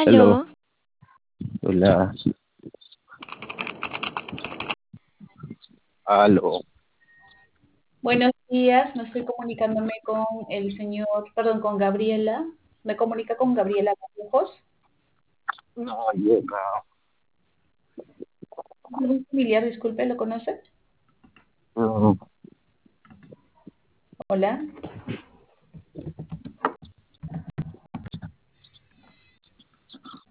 Aló, Aló, hola, aló. Buenos días, me estoy comunicándome con el señor, perdón, con Gabriela. ¿Me comunica con Gabriela Callejos? No llega. ¿Un familiar, disculpe, lo conoce? No, Hola.